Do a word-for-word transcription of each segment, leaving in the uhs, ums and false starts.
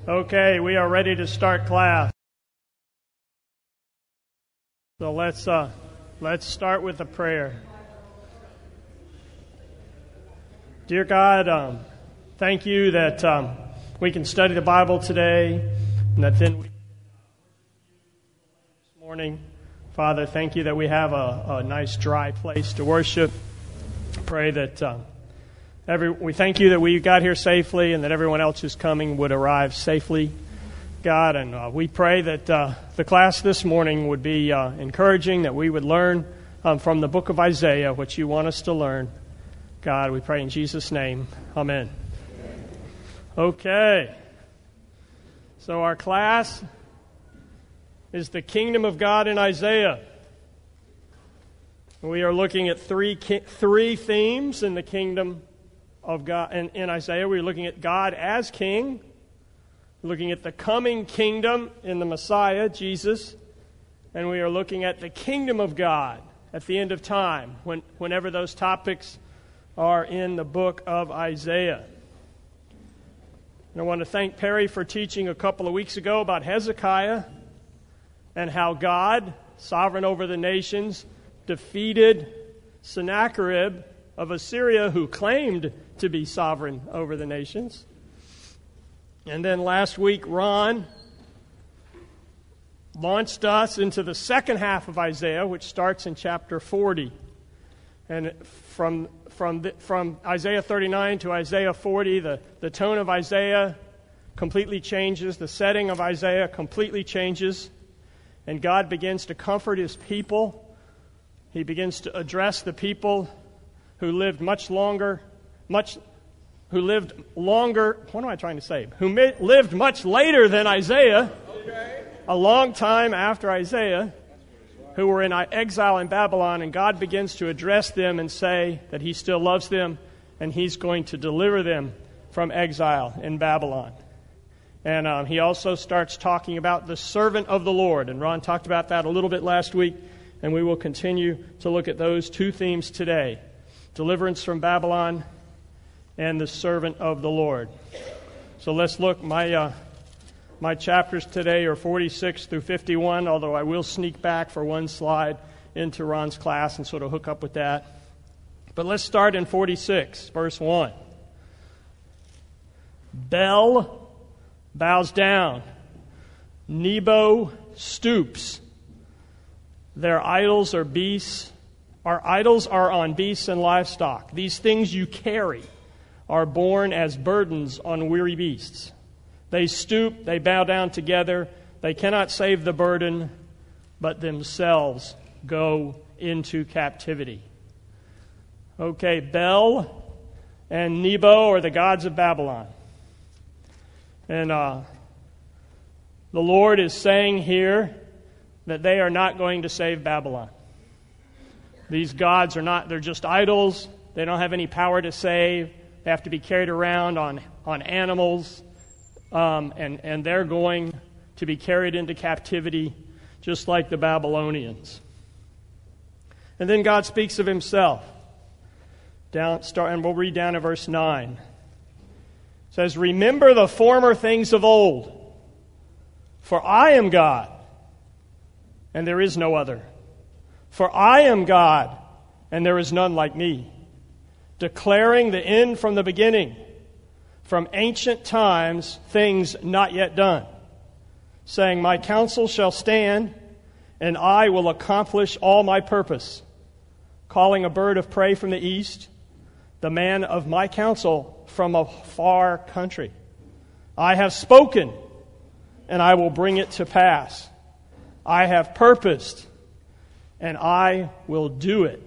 Okay, we are ready to start class. So let's uh, let's start with a prayer. Dear God, um, thank you that um, we can study the Bible today, and that then we this morning, Father, thank you that we have a, a nice dry place to worship. Pray that. Um, Every, we thank you that we got here safely and that everyone else who's coming would arrive safely, God. And uh, we pray that uh, the class this morning would be uh, encouraging, that we would learn um, from the book of Isaiah what you want us to learn. God, we pray in Jesus' name. Amen. Okay. So our class is the kingdom of God in Isaiah. We are looking at three three themes in the kingdom of God. In, in Isaiah, we're looking at God as King, looking at the coming kingdom in the Messiah, Jesus, and we are looking at the kingdom of God at the end of time, when, whenever those topics are in the book of Isaiah. And I want to thank Perry for teaching a couple of weeks ago about Hezekiah and how God, sovereign over the nations, defeated Sennacherib of Assyria, who claimed to be sovereign over the nations. And then last week, Ron launched us into the second half of Isaiah, which starts in chapter forty. And from from the, from Isaiah thirty-nine to Isaiah forty, the, the tone of Isaiah completely changes. The setting of Isaiah completely changes. And God begins to comfort His people. He begins to address the people who lived much longer, much, who lived longer, what am I trying to say? Who ma- lived much later than Isaiah, okay. A long time after Isaiah, who were in exile in Babylon, and God begins to address them and say that He still loves them, and He's going to deliver them from exile in Babylon. And um, He also starts talking about the servant of the Lord, and Ron talked about that a little bit last week, and we will continue to look at those two themes today. Deliverance from Babylon and the servant of the Lord. So let's look. My uh, my chapters today are forty-six through fifty-one, although I will sneak back for one slide into Ron's class and sort of hook up with that. But let's start in forty-six, verse one. Bel bows down. Nebo stoops. Their idols are beasts. Our idols are on beasts and livestock. These things you carry are borne as burdens on weary beasts. They stoop, they bow down together. They cannot save the burden, but themselves go into captivity. Okay, Bel and Nebo are the gods of Babylon. And uh, the Lord is saying here that they are not going to save Babylon. These gods are not, they're just idols. They don't have any power to save. They have to be carried around on, on animals. Um, and, and they're going to be carried into captivity just like the Babylonians. And then God speaks of Himself. Down, start, and we'll read down to verse nine. It says, "Remember the former things of old, for I am God, and there is no other. For I am God, and there is none like me, declaring the end from the beginning, from ancient times things not yet done, saying, My counsel shall stand, and I will accomplish all my purpose, calling a bird of prey from the east, the man of my counsel from a far country. I have spoken, and I will bring it to pass. I have purposed, and I will do it."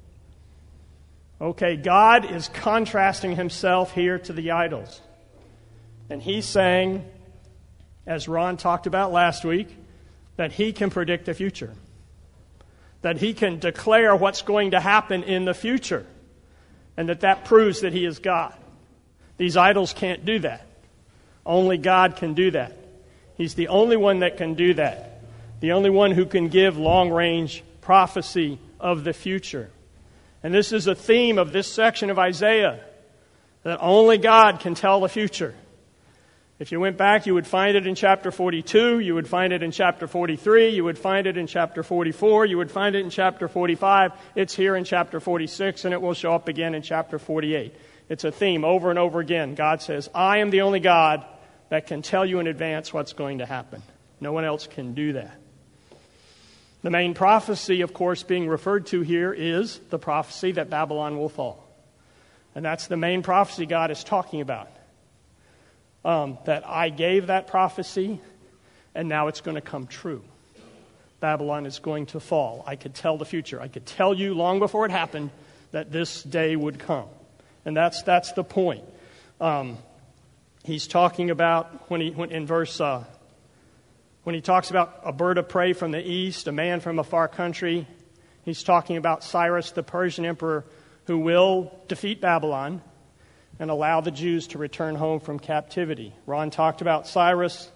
Okay, God is contrasting Himself here to the idols. And He's saying, as Ron talked about last week, that He can predict the future. That He can declare what's going to happen in the future. And that that proves that He is God. These idols can't do that. Only God can do that. He's the only one that can do that. The only one who can give long-range prophecy of the future. And this is a theme of this section of Isaiah, that only God can tell the future. If you went back, you would find it in chapter forty-two, you would find it in chapter forty-three, you would find it in chapter forty-four, you would find it in chapter forty-five. It's here in chapter forty-six, and it will show up again in chapter forty-eight. It's a theme over and over again. God says, I am the only God that can tell you in advance what's going to happen. No one else can do that. The main prophecy, of course, being referred to here is the prophecy that Babylon will fall. And that's the main prophecy God is talking about. Um, that I gave that prophecy, and now it's going to come true. Babylon is going to fall. I could tell the future. I could tell you long before it happened that this day would come. And that's that's the point. Um, he's talking about, when he when, in verse, uh, when he talks about a bird of prey from the east, a man from a far country, he's talking about Cyrus, the Persian emperor, who will defeat Babylon and allow the Jews to return home from captivity. Ron talked about Cyrus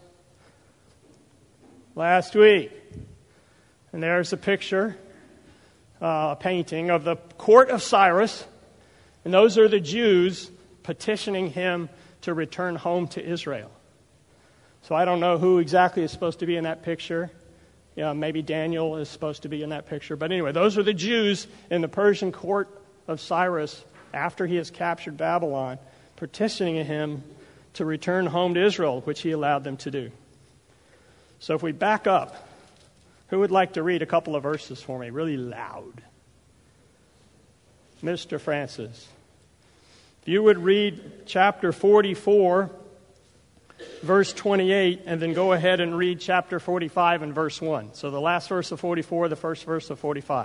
last week. And there's a picture, uh, a painting of the court of Cyrus. And those are the Jews petitioning him to return home to Israel. So I don't know who exactly is supposed to be in that picture. You know, maybe Daniel is supposed to be in that picture. But anyway, those are the Jews in the Persian court of Cyrus after he has captured Babylon, petitioning him to return home to Israel, which he allowed them to do. So if we back up, who would like to read a couple of verses for me, really loud? Mister Francis. If you would read chapter forty-four, verse twenty-eight, and then go ahead and read chapter forty-five and verse one. So the last verse of forty-four, the first verse of forty-five.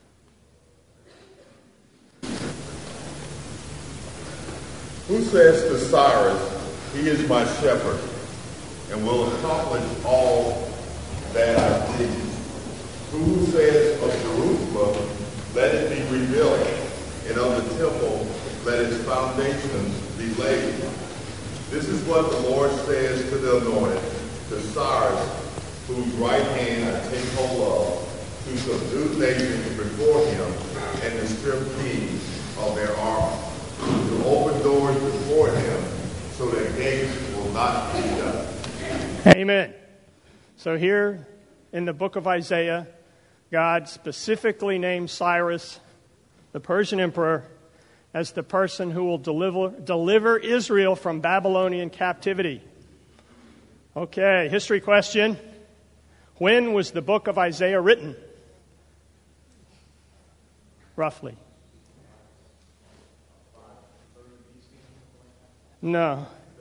Who says to Cyrus, he is my shepherd, and will accomplish all that I please? Who says of Jerusalem, let it be rebuilt, and of the temple, let its foundations be laid? This is what the Lord says to the anointed, to Cyrus, whose right hand I take hold of, to subdue nations before him, and to strip kings of their armor, to open doors before him, so that gates will not be shut. Amen. So here in the book of Isaiah, God specifically names Cyrus, the Persian emperor, as the person who will deliver, deliver Israel from Babylonian captivity. Okay, history question. When was the book of Isaiah written? Roughly. No.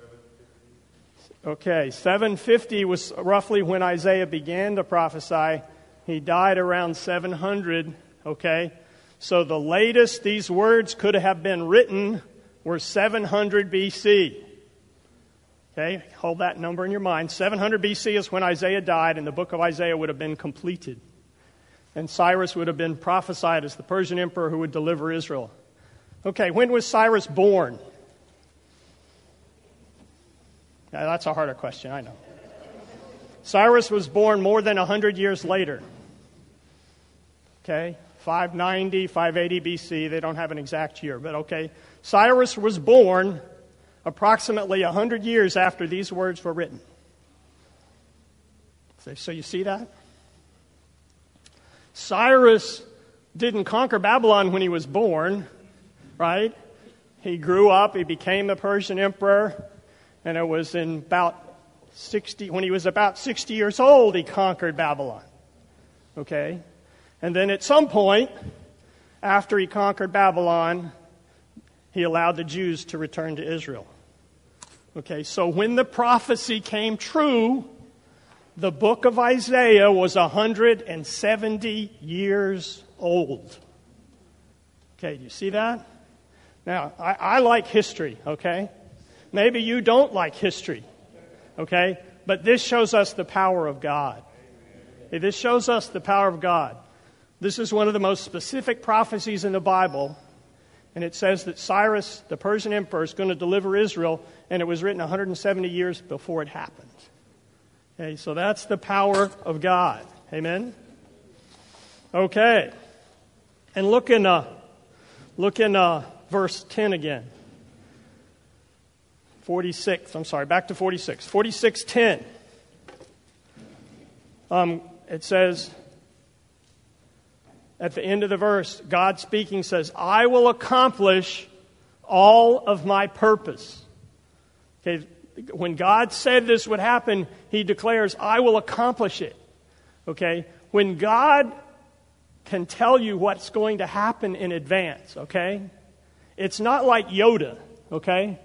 Okay, seven fifty was roughly when Isaiah began to prophesy. He died around seven hundred, okay? So the latest these words could have been written were seven hundred B C. Okay, hold that number in your mind. seven hundred B C is when Isaiah died, and the book of Isaiah would have been completed. And Cyrus would have been prophesied as the Persian emperor who would deliver Israel. Okay, when was Cyrus born? Now, that's a harder question, I know. Cyrus was born more than one hundred years later. Okay, five ninety, five eighty B C. They don't have an exact year, but okay. Cyrus was born approximately one hundred years after these words were written. So you see that? Cyrus didn't conquer Babylon when he was born, right? He grew up, he became the Persian emperor, and it was in about sixty, when he was about sixty years old, he conquered Babylon. Okay? And then at some point, after he conquered Babylon, he allowed the Jews to return to Israel. Okay, so when the prophecy came true, the book of Isaiah was one hundred seventy years old. Okay, do you see that? Now, I, I like history, okay? Maybe you don't like history, okay? But this shows us the power of God. Okay, this shows us the power of God. This is one of the most specific prophecies in the Bible, and it says that Cyrus, the Persian emperor, is going to deliver Israel, and it was written one hundred seventy years before it happened. Okay, so that's the power of God. Amen? Okay. And look in, uh, look in uh, verse ten again. forty-six, I'm sorry, back to forty-six. forty-six ten. Um, it says, at the end of the verse, God speaking says, I will accomplish all of my purpose. Okay, when God said this would happen, he declares, I will accomplish it. Okay, when God can tell you what's going to happen in advance, okay, it's not like Yoda, okay?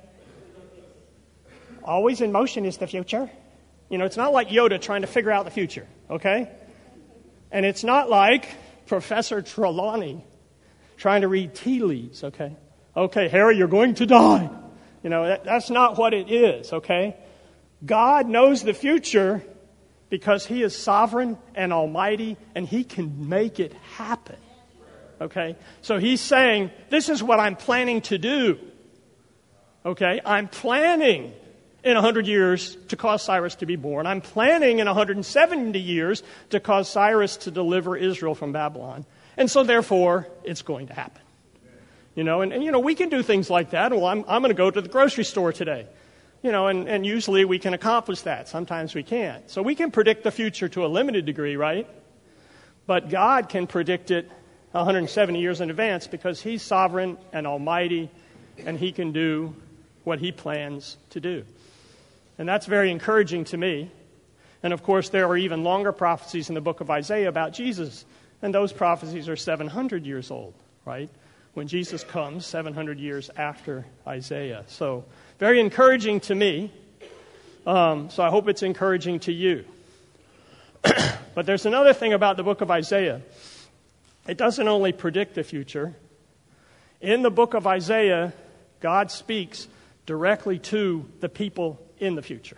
Always in motion is the future. You know, it's not like Yoda trying to figure out the future, okay? And it's not like Professor Trelawney trying to read tea leaves, okay? Okay, Harry, you're going to die. You know, that, that's not what it is, okay? God knows the future because he is sovereign and almighty, and he can make it happen, okay? So he's saying, this is what I'm planning to do, okay? I'm planning in one hundred years to cause Cyrus to be born. I'm planning in one hundred seventy years to cause Cyrus to deliver Israel from Babylon. And so therefore, it's going to happen. You know, and, and you know, we can do things like that. Well, I'm, I'm going to go to the grocery store today. You know, and, and usually we can accomplish that. Sometimes we can't. So we can predict the future to a limited degree, right? But God can predict it one hundred seventy years in advance because he's sovereign and almighty, and he can do what he plans to do. And that's very encouraging to me. And of course, there are even longer prophecies in the book of Isaiah about Jesus. And those prophecies are seven hundred years old, right? When Jesus comes, seven hundred years after Isaiah. So, very encouraging to me. Um, so I hope it's encouraging to you. But there's another thing about the book of Isaiah. It doesn't only predict the future. In the book of Isaiah, God speaks directly to the people in the future.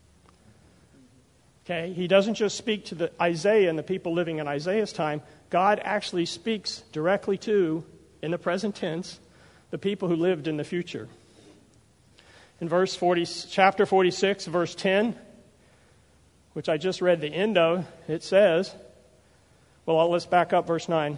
Okay? He doesn't just speak to the Isaiah and the people living in Isaiah's time. God actually speaks directly to, in the present tense, the people who lived in the future. In verse forty, chapter forty-six, verse ten, which I just read the end of, it says, well, let's back up verse nine.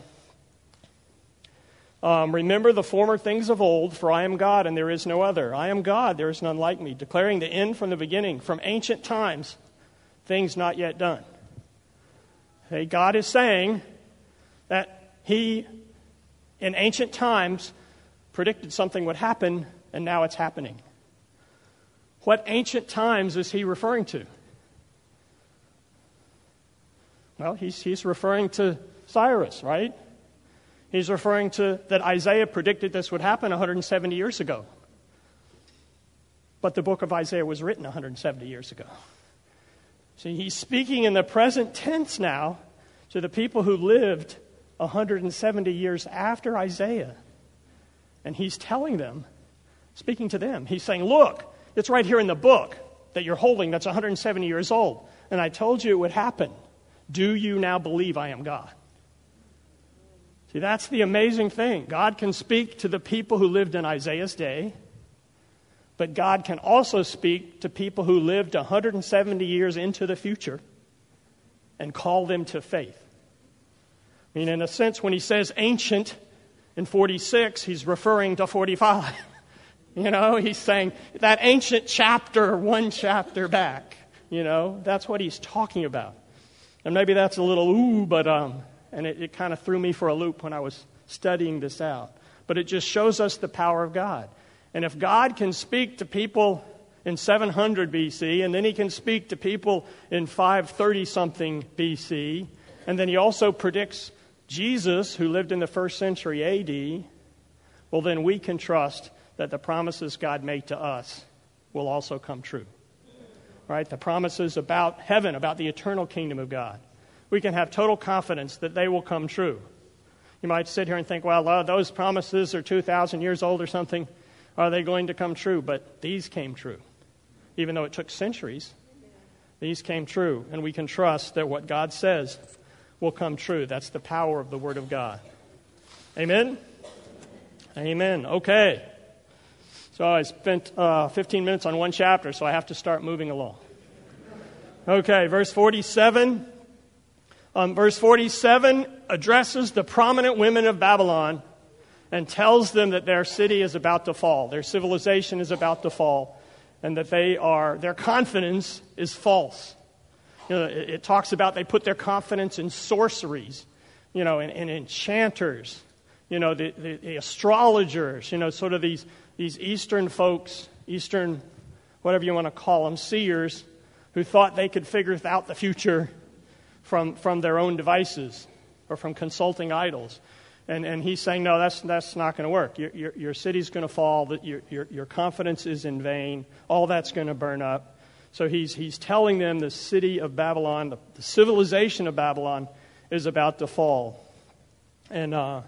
Um, Remember the former things of old, for I am God and there is no other. I am God, there is none like me, declaring the end from the beginning, from ancient times, things not yet done. Okay, God is saying that he, in ancient times, predicted something would happen, and now it's happening. What ancient times is he referring to? Well, he's, he's referring to Cyrus, right? He's referring to that Isaiah predicted this would happen one hundred seventy years ago. But the book of Isaiah was written one hundred seventy years ago. See, he's speaking in the present tense now to the people who lived one hundred seventy years after Isaiah. And he's telling them, speaking to them, he's saying, look, it's right here in the book that you're holding that's one hundred seventy years old. And I told you it would happen. Do you now believe I am God? See, that's the amazing thing. God can speak to the people who lived in Isaiah's day, but God can also speak to people who lived one hundred seventy years into the future and call them to faith. I mean, in a sense, when he says ancient in forty-six, he's referring to forty-five. You know, he's saying that ancient chapter, one chapter back. You know, that's what he's talking about. And maybe that's a little ooh, but um, and it, it kind of threw me for a loop when I was studying this out. But it just shows us the power of God. And if God can speak to people in seven hundred B C, and then he can speak to people in five thirty-something B C, and then he also predicts Jesus, who lived in the first century A D, well, then we can trust that the promises God made to us will also come true. Right? The promises about heaven, about the eternal kingdom of God. We can have total confidence that they will come true. You might sit here and think, well, uh, those promises are two thousand years old or something. Are they going to come true? But these came true. Even though it took centuries, these came true. And we can trust that what God says will come true. That's the power of the Word of God. Amen? Amen. Okay. So I spent uh, fifteen minutes on one chapter, so I have to start moving along. Okay, verse forty-seven. Um, verse forty-seven addresses the prominent women of Babylon and tells them that their city is about to fall. Their civilization is about to fall. and that they are, their confidence is false. You know, it, it talks about they put their confidence in sorceries, you know, and, and enchanters, you know, the, the, the astrologers, you know, sort of these, these Eastern folks, Eastern, whatever you want to call them, seers, who thought they could figure out the future from, from their own devices or from consulting idols. And and he's saying, no, that's that's not going to work. Your, your, your city's going to fall. That your, your your confidence is in vain. All that's going to burn up. So he's he's telling them the city of Babylon, the, the civilization of Babylon, is about to fall. And uh,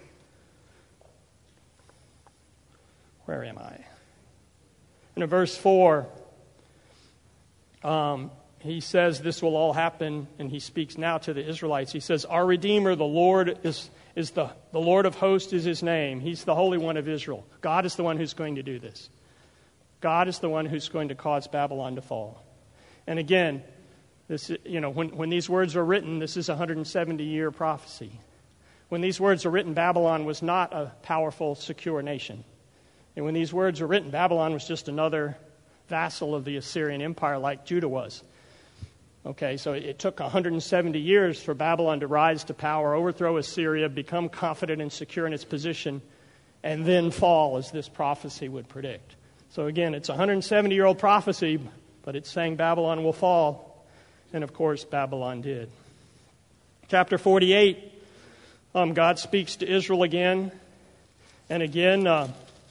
where am I? And in verse four, um, he says this will all happen, and he speaks now to the Israelites. He says, "Our Redeemer, the Lord, is is the the Lord of hosts is his name. He's the Holy One of Israel. God is the one who's going to do this. God is the one who's going to cause Babylon to fall." And again, this you know when when these words are written, this is a one hundred seventy year prophecy. When these words are written, Babylon was not a powerful, secure nation. And when these words were written, Babylon was just another vassal of the Assyrian Empire like Judah was. Okay, so it took one hundred seventy years for Babylon to rise to power, overthrow Assyria, become confident and secure in its position, and then fall, as this prophecy would predict. So again, it's a one hundred seventy year old prophecy, but it's saying Babylon will fall. And of course, Babylon did. Chapter forty-eight, um, God speaks to Israel again. And again, uh,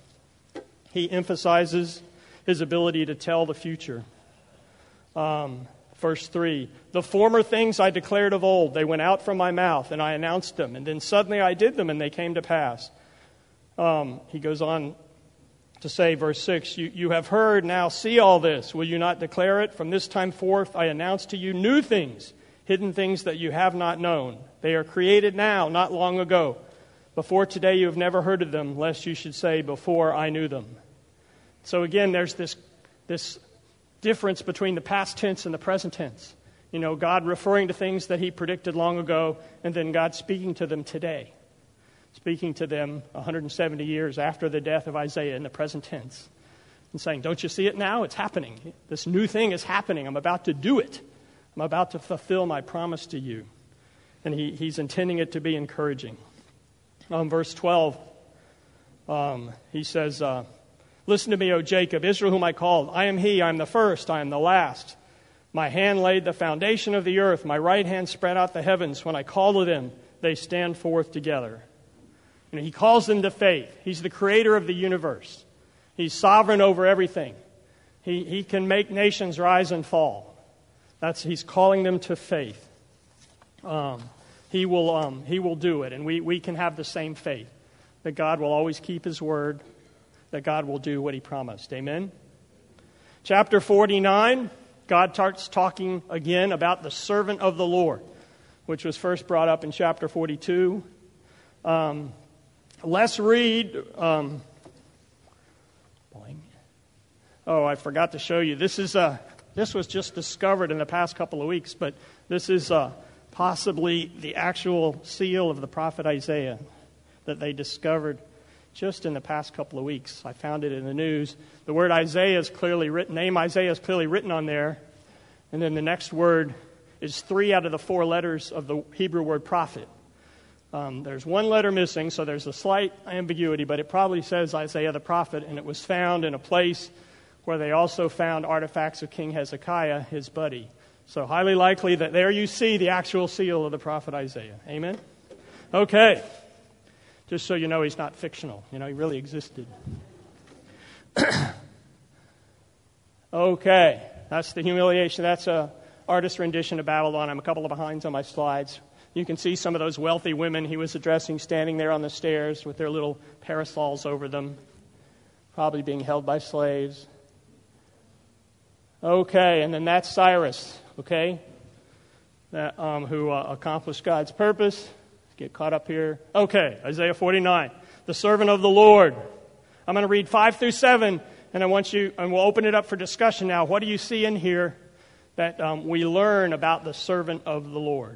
he emphasizes his ability to tell the future. Um... Verse three, "The former things I declared of old, they went out from my mouth, and I announced them. And then suddenly I did them, and they came to pass." Um, he goes on to say, verse six, you, you have heard, now see all this. Will you not declare it? From this time forth I announce to you new things, hidden things that you have not known. They are created now, not long ago. Before today you have never heard of them, lest you should say, before I knew them. So again, there's this this... difference between the past tense and the present tense. You know, God referring to things that he predicted long ago, and then God speaking to them today. Speaking to them one hundred seventy years after the death of Isaiah in the present tense. And saying, don't you see it now? It's happening. This new thing is happening. I'm about to do it. I'm about to fulfill my promise to you. And he, he's intending it to be encouraging. Um, verse twelve, um, he says, uh, "Listen to me, O Jacob, Israel whom I called. I am he, I am the first, I am the last. My hand laid the foundation of the earth. My right hand spread out the heavens. When I call to them, they stand forth together." You know, he calls them to faith. He's the creator of the universe. He's sovereign over everything. He, he can make nations rise and fall. That's He's calling them to faith. Um, he will um, he will do it, and we, we can have the same faith, that God will always keep his word, that God will do what he promised. Amen? Chapter forty-nine, God starts talking again about the servant of the Lord, which was first brought up in chapter forty-two. Um, let's read... Um, oh, I forgot to show you. This is uh, this was just discovered in the past couple of weeks, but this is uh, possibly the actual seal of the prophet Isaiah that they discovered just in the past couple of weeks. I found it in the news. The word Isaiah is clearly written, name Isaiah is clearly written on there. And then the next word is three out of the four letters of the Hebrew word prophet. Um, there's one letter missing, so there's a slight ambiguity, but it probably says Isaiah the prophet, and it was found in a place where they also found artifacts of King Hezekiah, his buddy. So highly likely that there you see the actual seal of the prophet Isaiah. Amen? Okay. Just so you know, he's not fictional. You know, he really existed. Okay. That's the humiliation. That's a artist's rendition of Babylon. I'm a couple of behinds on my slides. You can see some of those wealthy women he was addressing standing there on the stairs with their little parasols over them, probably being held by slaves. Okay, and then that's Cyrus, okay, that, um, who uh, accomplished God's purpose. Get caught up here. Okay, Isaiah forty-nine, the servant of the Lord. I'm going to read five through seven, and I want you, and we'll open it up for discussion now. What do you see in here that um, we learn about the servant of the Lord?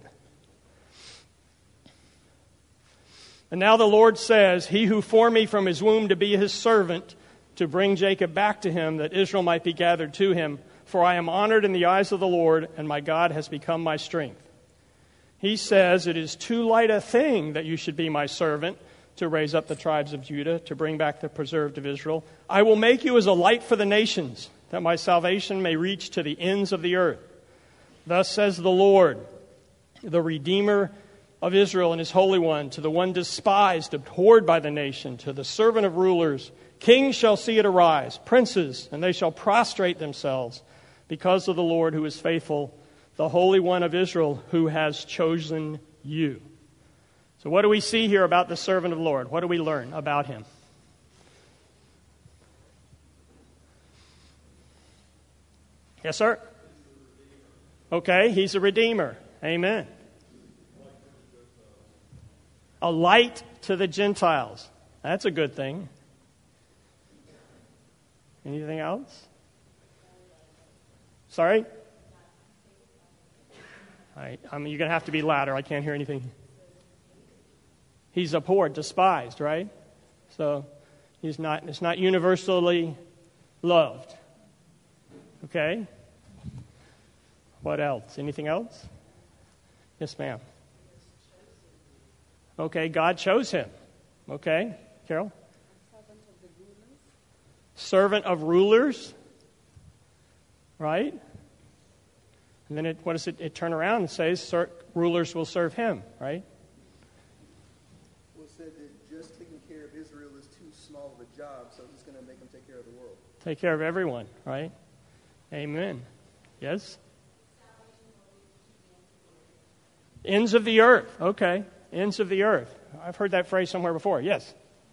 "And now the Lord says, He who formed me from his womb to be his servant, to bring Jacob back to him, that Israel might be gathered to him. For I am honored in the eyes of the Lord, and my God has become my strength. He says, it is too light a thing that you should be my servant, to raise up the tribes of Judah, to bring back the preserved of Israel. I will make you as a light for the nations, that my salvation may reach to the ends of the earth. Thus says the Lord, the Redeemer of Israel and his Holy One, to the one despised, abhorred by the nation, to the servant of rulers. Kings shall see it arise, princes, and they shall prostrate themselves, because of the Lord who is faithful, the Holy One of Israel who has chosen you. So what do we see here about the servant of the Lord? What do we learn about him? Yes, sir? Okay, he's a redeemer. Amen. A light to the Gentiles. That's a good thing. Anything else? Sorry? I, I mean, you're going to have to be louder. I can't hear anything. He's abhorred, despised, right? So he's not. It's not universally loved. Okay? What else? Anything else? Yes, ma'am. Okay, God chose him. Okay, Carol? Servant of rulers. Right? And then it, what does it, it turn around and says? Rulers will serve him, right? Well, it said that just taking care of Israel is too small of a job, so he's going to make them take care of the world. Take care of everyone, right? Amen. Yes? Ends of the earth. Okay. Ends of the earth. I've heard that phrase somewhere before. Yes?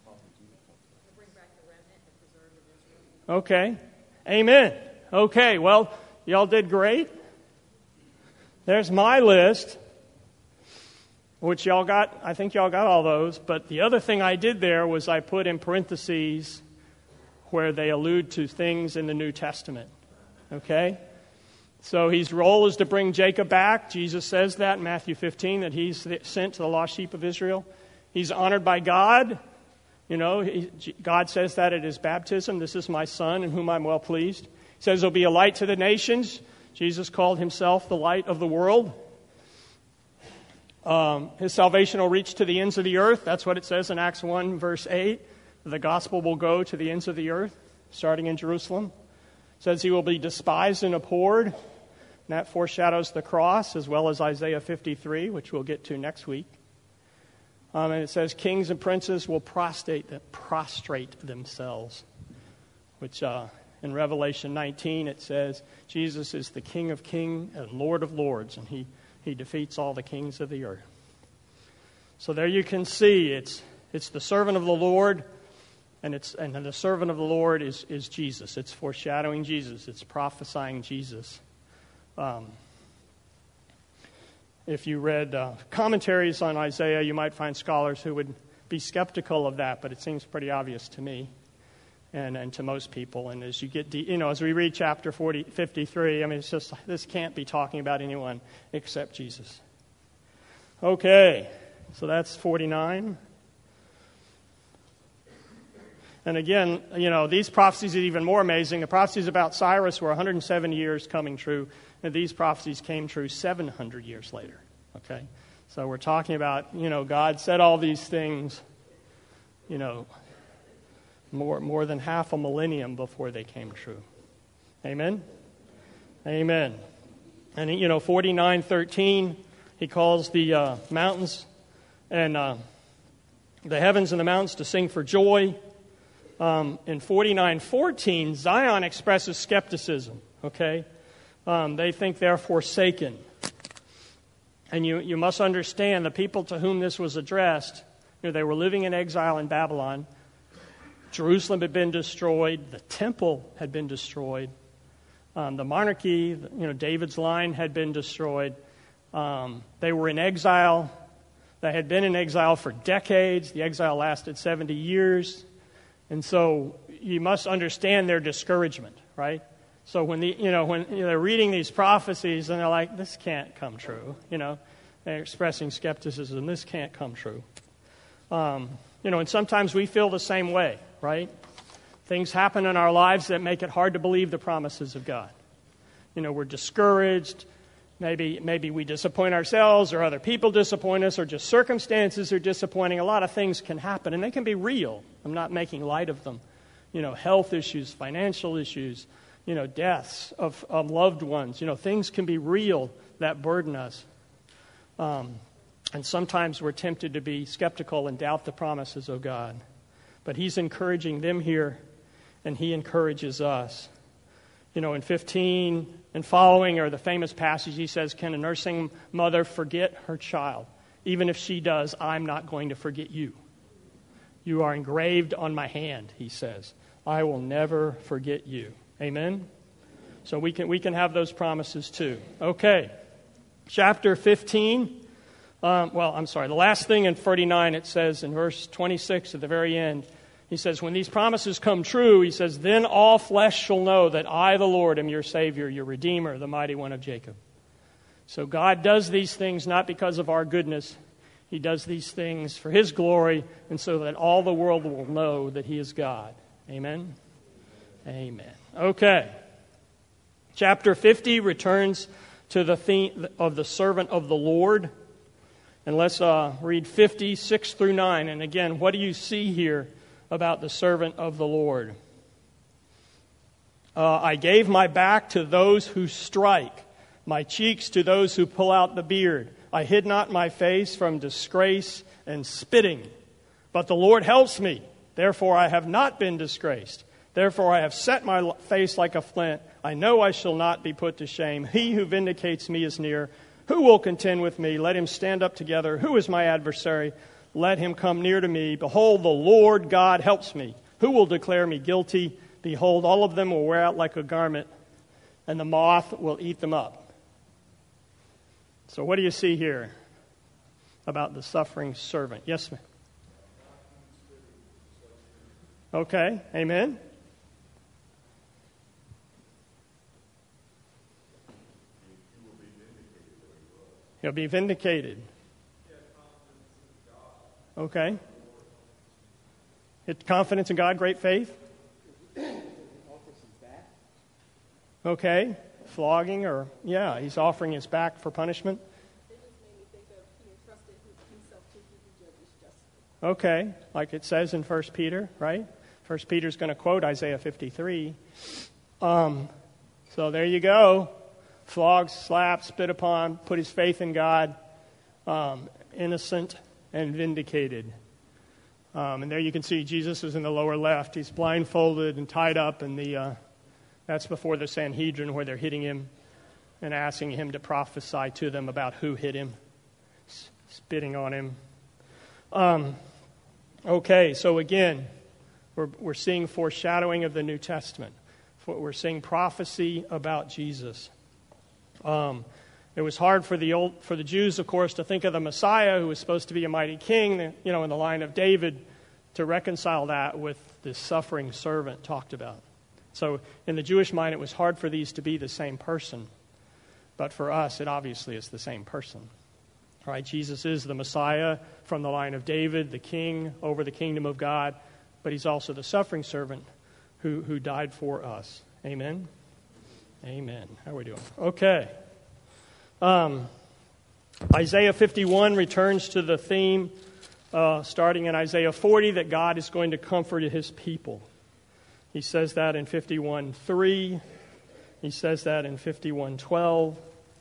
Okay. Amen. Okay. Well, y'all did great. There's my list, which y'all got. I think y'all got all those. But the other thing I did there was I put in parentheses where they allude to things in the New Testament. Okay? So his role is to bring Jacob back. Jesus says that in Matthew fifteen, that he's sent to the lost sheep of Israel. He's honored by God. You know, he, God says that at his baptism, this is my son in whom I'm well pleased. He says he'll be a light to the nations. Jesus called himself the light of the world. Um, his salvation will reach to the ends of the earth. That's what it says in Acts one, verse eight. The gospel will go to the ends of the earth, starting in Jerusalem. It says he will be despised and abhorred. And that foreshadows the cross, as well as Isaiah fifty-three, which we'll get to next week. Um, and it says kings and princes will prostrate, prostrate themselves, which uh, in Revelation nineteen it says Jesus is the King of kings and Lord of lords, and he, he defeats all the kings of the earth. So there you can see it's it's the servant of the Lord, and it's and the servant of the Lord is, is Jesus. It's foreshadowing Jesus. It's prophesying Jesus. Um, if you read uh, commentaries on Isaiah, you might find scholars who would be skeptical of that, but it seems pretty obvious to me and, and to most people. And as you get, de- you know, as we read chapter forty, fifty-three, I mean, it's just, this can't be talking about anyone except Jesus. Okay, so that's forty-nine. And again, you know, these prophecies are even more amazing. The prophecies about Cyrus were one hundred seventy years coming true, and these prophecies came true seven hundred years later. Okay? So we're talking about, you know, God said all these things, you know, more more than half a millennium before they came true. Amen? Amen. And, you know, forty-nine thirteen, he calls the uh, mountains and uh, the heavens and the mountains to sing for joy. Um, in forty-nine fourteen, Zion expresses skepticism, okay? Um, they think they're forsaken. And you, you must understand the people to whom this was addressed, you know, they were living in exile in Babylon. Jerusalem had been destroyed. The temple had been destroyed. Um, the monarchy, you know, David's line had been destroyed. Um, they were in exile. They had been in exile for decades. The exile lasted seventy years. And so you must understand their discouragement, right? So when the you know when you know, they're reading these prophecies and they're like, this can't come true, you know, they're expressing skepticism. This can't come true. Um, you know, and sometimes we feel the same way, right? Things happen in our lives that make it hard to believe the promises of God. You know, we're discouraged. Maybe, maybe we disappoint ourselves, or other people disappoint us, or just circumstances are disappointing. A lot of things can happen, and they can be real. I'm not making light of them. You know, health issues, financial issues, you know, deaths of, of loved ones. You know, things can be real that burden us. Um, and sometimes we're tempted to be skeptical and doubt the promises of God. But he's encouraging them here, and he encourages us. You know, in fifteen and following are the famous passage. He says, can a nursing mother forget her child? Even if she does, I'm not going to forget you. You are engraved on my hand, he says. I will never forget you. Amen? So we can we can have those promises too. Okay. Chapter fifteen. Um, well, I'm sorry. The last thing in thirty-nine, it says in verse twenty-six at the very end, he says, when these promises come true, he says, then all flesh shall know that I, the Lord, am your Savior, your Redeemer, the mighty one of Jacob. So God does these things not because of our goodness. He does these things for his glory, and so that all the world will know that he is God. Amen? Amen. Okay. Chapter fifty returns to the theme of the servant of the Lord. And let's uh, read fifty-six through nine. And again, what do you see here about the servant of the Lord? Uh, I gave my back to those who strike, my cheeks to those who pull out the beard. I hid not my face from disgrace and spitting. But the Lord helps me. Therefore I have not been disgraced. Therefore I have set my face like a flint. I know I shall not be put to shame. He who vindicates me is near. Who will contend with me? Let him stand up together. Who is my adversary? Let him come near to me. Behold, the Lord God helps me. Who will declare me guilty? Behold, all of them will wear out like a garment, and the moth will eat them up. So what do you see here about the suffering servant? Yes, ma'am. Okay, amen. He'll be vindicated. Okay. It's confidence in God, great faith. Okay. Flogging or, yeah, he's offering his back for punishment. Okay. Like it says in First Peter, right? First Peter's going to quote Isaiah fifty-three. Um, so there you go. Flogged, slapped, spit upon, put his faith in God, um, innocent and vindicated. Um, and there you can see Jesus is in the lower left. He's blindfolded and tied up, and the uh, that's before the Sanhedrin where they're hitting him and asking him to prophesy to them about who hit him, spitting on him. Um, okay, so again, we're, we're seeing foreshadowing of the New Testament. We're seeing prophecy about Jesus. Um, it was hard for the old for the Jews, of course, to think of the Messiah, who was supposed to be a mighty king, you know, in the line of David, to reconcile that with this suffering servant talked about. So in the Jewish mind, it was hard for these to be the same person. But for us, it obviously is the same person. All right, Jesus is the Messiah from the line of David, the king over the kingdom of God, but he's also the suffering servant who, who died for us. Amen? Amen. How are we doing? Okay. Um, Isaiah fifty-one returns to the theme, uh, starting in Isaiah forty, that God is going to comfort his people. He says that in fifty-one three. He says that in fifty-one twelve.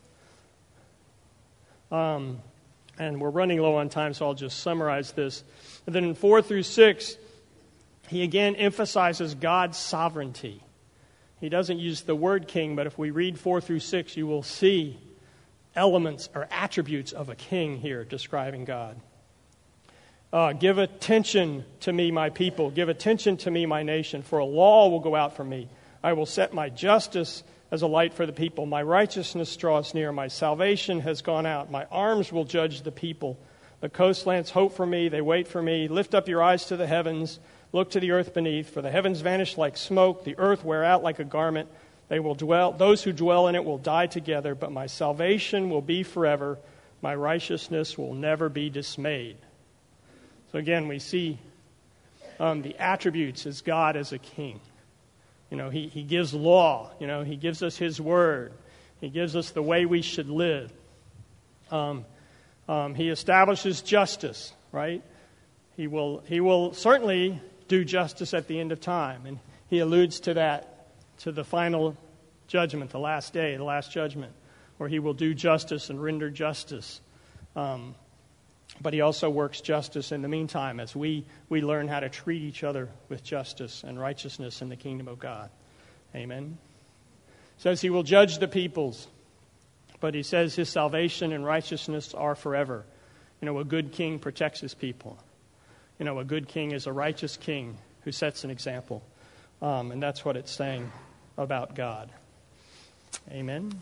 Um, and we're running low on time, so I'll just summarize this. And then in four through six, he again emphasizes God's sovereignty. He doesn't use the word king, but if we read four through six, you will see elements or attributes of a king here describing God. Uh, Give attention to me, my people. Give attention to me, my nation, for a law will go out from me. I will set my justice as a light for the people. My righteousness draws near. My salvation has gone out. My arms will judge the people. The coastlands hope for me. They wait for me. Lift up your eyes to the heavens. Look to the earth beneath, for the heavens vanish like smoke, the earth wear out like a garment. They will dwell; those who dwell in it will die together, but my salvation will be forever. My righteousness will never be dismayed. So again, we see um, the attributes as God as a king. You know, he, he gives law. You know, he gives us his word. He gives us the way we should live. Um, um, he establishes justice, right? He will, he will certainly do justice at the end of time. And he alludes to that, to the final judgment, the last day, the last judgment, where he will do justice and render justice. Um, but he also works justice in the meantime as we, we learn how to treat each other with justice and righteousness in the kingdom of God. Amen. It says he will judge the peoples, but he says his salvation and righteousness are forever. You know, a good king protects his people. You know, a good king is a righteous king who sets an example. Um, and that's what it's saying about God. Amen.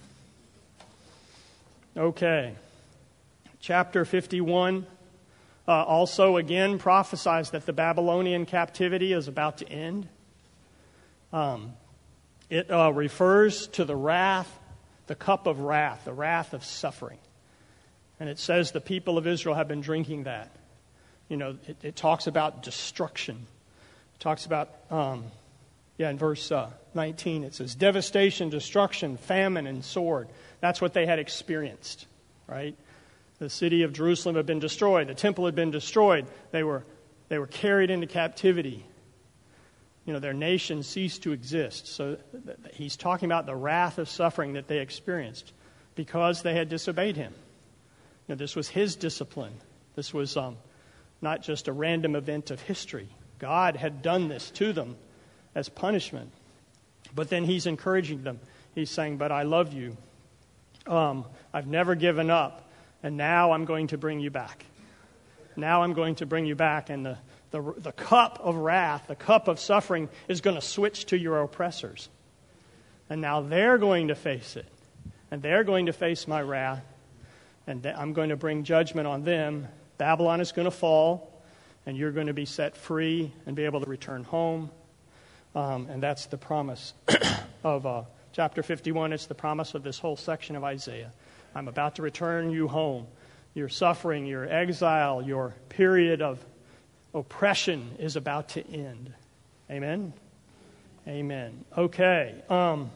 Okay. Chapter fifty-one uh, also again prophesies that the Babylonian captivity is about to end. Um, it uh, refers to the wrath, the cup of wrath, the wrath of suffering. And it says the people of Israel have been drinking that. You know, it, it talks about destruction. It talks about, um, yeah, in verse uh, nineteen, it says devastation, destruction, famine, and sword. That's what they had experienced, right? The city of Jerusalem had been destroyed. The temple had been destroyed. They were, they were carried into captivity. You know, their nation ceased to exist. So th- he's talking about the wrath of suffering that they experienced because they had disobeyed him. You know, this was his discipline. This was um, not just a random event of history. God had done this to them as punishment. But then he's encouraging them. He's saying, but I love you. Um, I've never given up. And now I'm going to bring you back. Now I'm going to bring you back. And the, the, the cup of wrath, the cup of suffering is going to switch to your oppressors. And now they're going to face it. And they're going to face my wrath. And th- I'm going to bring judgment on them. Babylon is going to fall. And you're going to be set free and be able to return home. Um, and that's the promise of uh, chapter fifty-one. It's the promise of this whole section of Isaiah. I'm about to return you home. Your suffering, your exile, your period of oppression is about to end. Amen? Amen. Okay. Um,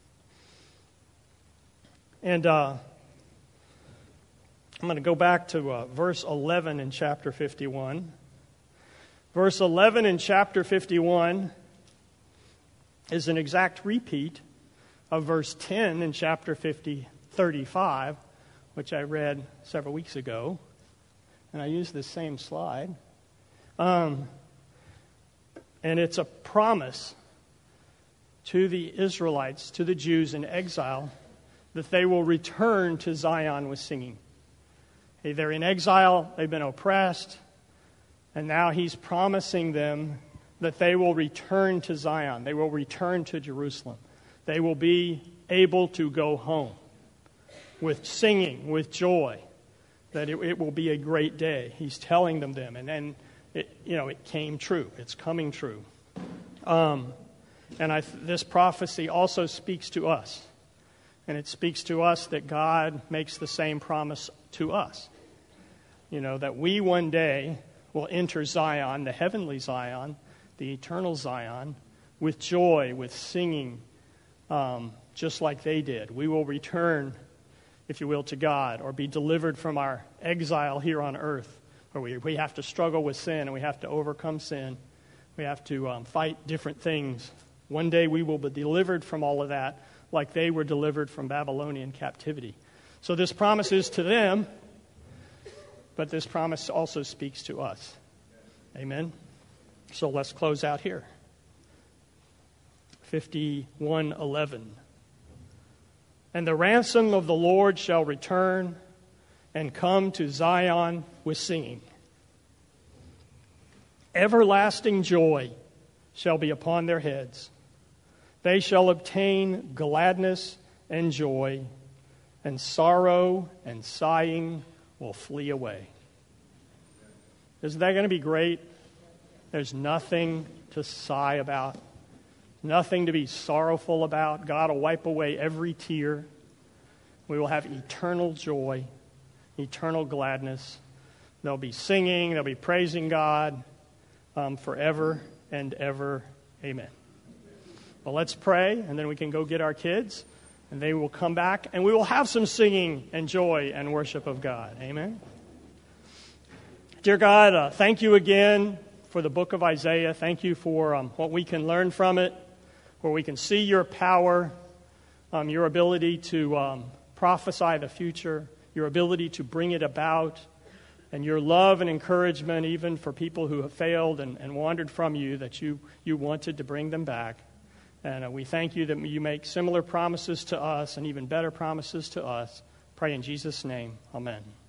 and uh, I'm going to go back to uh, verse eleven in chapter fifty-one. Verse eleven in chapter fifty-one is an exact repeat of verse ten in chapter fifty, thirty-five, which I read several weeks ago. And I used this same slide. Um, and it's a promise to the Israelites, to the Jews in exile, that they will return to Zion with singing. Hey, they're in exile, they've been oppressed, and now he's promising them that they will return to Zion. They will return to Jerusalem. They will be able to go home with singing, with joy, that it, it will be a great day. He's telling them them. And then, it, you know, it came true. It's coming true. Um, and I, this prophecy also speaks to us. And it speaks to us that God makes the same promise to us. You know, that we one day will enter Zion, the heavenly Zion, the eternal Zion, with joy, with singing, um, just like they did. We will return, if you will, to God, or be delivered from our exile here on earth, where we, we have to struggle with sin, and we have to overcome sin. We have to um, fight different things. One day we will be delivered from all of that, like they were delivered from Babylonian captivity. So this promise is to them, but this promise also speaks to us. Amen? So let's close out here. fifty-one eleven. And the ransom of the Lord shall return and come to Zion with singing. Everlasting joy shall be upon their heads. They shall obtain gladness and joy, and sorrow and sighing will flee away. Isn't that going to be great? There's nothing to sigh about, nothing to be sorrowful about. God will wipe away every tear. We will have eternal joy, eternal gladness. They'll be singing, they'll be praising God. um, forever and ever. Amen. Well, let's pray, and then we can go get our kids, and they will come back, and we will have some singing and joy and worship of God. Amen. Dear God, uh, thank you again for the book of Isaiah. Thank you for um, what we can learn from it, where we can see your power, um, your ability to um, prophesy the future, your ability to bring it about, and your love and encouragement even for people who have failed and, and wandered from you, that you, you wanted to bring them back. And uh, we thank you that you make similar promises to us and even better promises to us. Pray in Jesus' name. Amen.